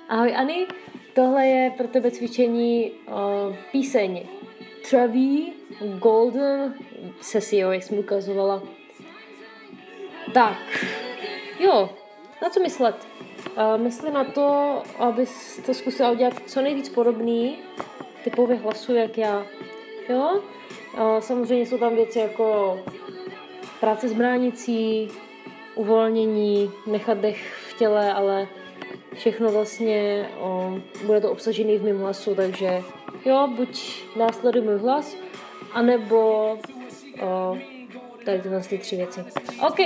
Ahoj Ani, tohle je pro tebe cvičení píseň Traví Golden Sesio, jak jsem ukazovala. Tak, jo, na co myslet? Mysli na to, abys to zkusila udělat co nejvíc podobný typově hlasu, jak já. Jo? Samozřejmě jsou tam věci jako práce s bránicí, uvolnění, nechat dech v těle, ale všechno vlastně bude to obsažený v mém hlasu, takže jo, buď následuj můj hlas, anebo tady tyhle ty 3 věci. OK.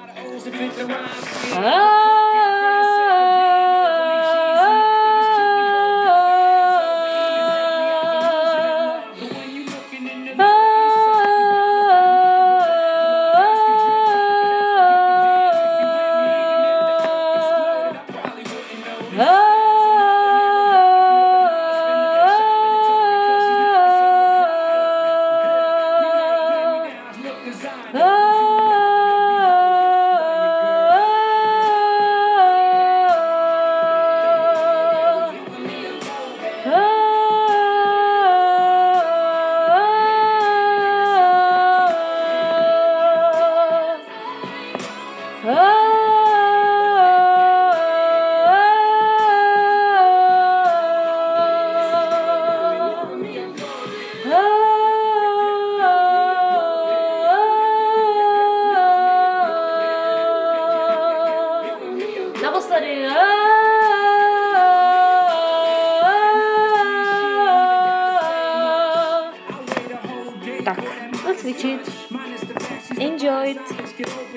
Naposledy. Tak, let's cvičit. Enjoy it.